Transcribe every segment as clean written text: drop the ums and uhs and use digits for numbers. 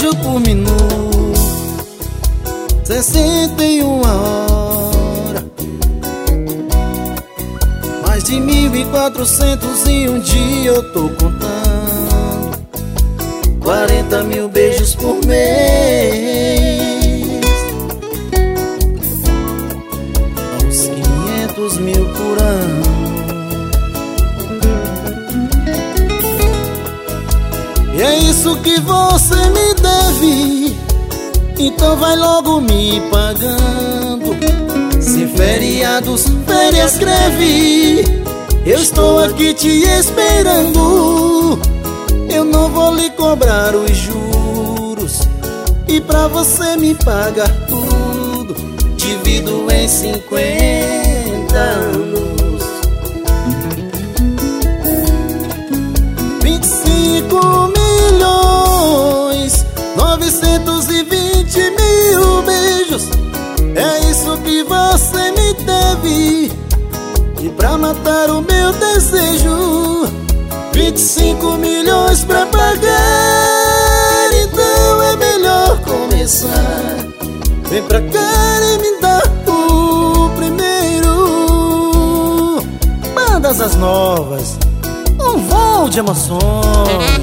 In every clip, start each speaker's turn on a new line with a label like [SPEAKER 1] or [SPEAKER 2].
[SPEAKER 1] beijo por minuto, 61 horas, mais de 1.400 em um dia eu tô contando, 40 mil beijos por mês, uns 500 mil por ano. E é isso que você me deve, então vai logo me pagando. Se feriados, férias, greve, eu estou aqui te esperando. Eu não vou lhe cobrar os juros, e pra você me pagar tudo, divido em 50 anos. 25.920.000 beijos, é isso que você me deve, e pra matar o meu desejo, 25 milhões pra pagar. Então é melhor começar, vem pra cá e me dá o primeiro. Bandas as novas, um voo de emoções.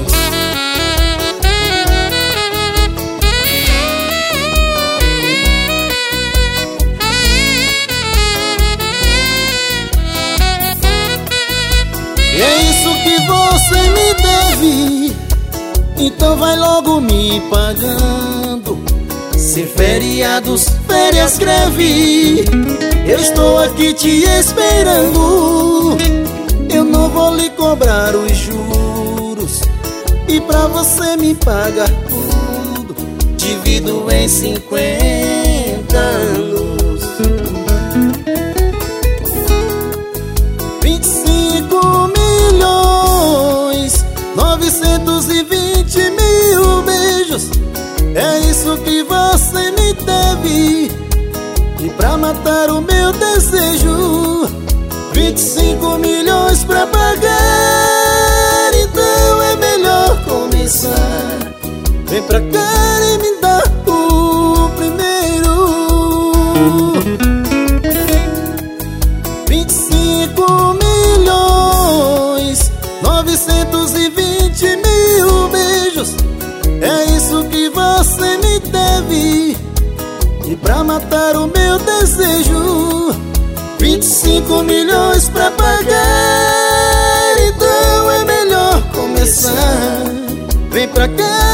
[SPEAKER 1] E é isso que você me deve, então vai logo me pagando. Se feriados, férias, greve, eu estou aqui te esperando. Eu não vou lhe cobrar os juros, e pra você me pagar tudo, divido em 50 anos. 25.920.000 beijos, é isso que você me deve, e pra matar o meu desejo, 25 milhões pra pagar. Então é melhor começar, vem pra cá e me dá o primeiro. 25.920.000 beijos, é isso que você me deve, e pra matar o meu desejo, 25 milhões pra pagar. Então é melhor começar, vem pra cá